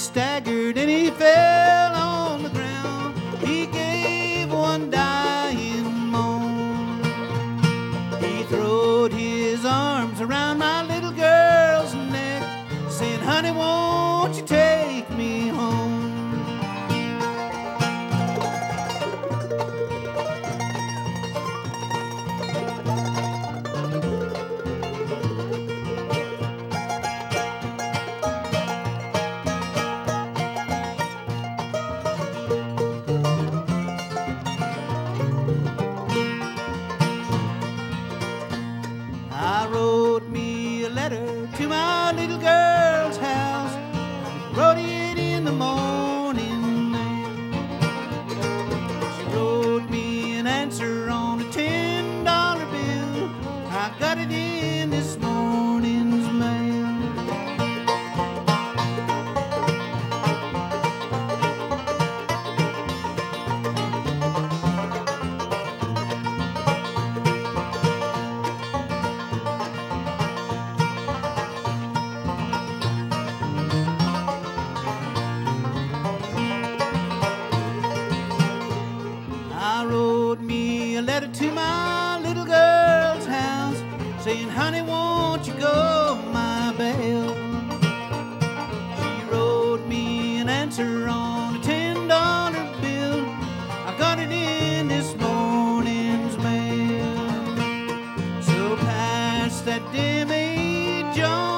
staggered and he fell on the ground. He gave one dying moan. He throwed his arms around my little girl's neck, saying, "Honey, won't you take me home?" I wrote me a letter to my little girl's house. Wrote it in the morning mail. She wrote me an answer on a $10 bill. I got it in this morning's mail. I wrote me a letter to my little girl's house, saying, "Honey, won't you go my bail?" She wrote me an answer on a $10 bill. I got it in this morning's mail. So past that dim age, John,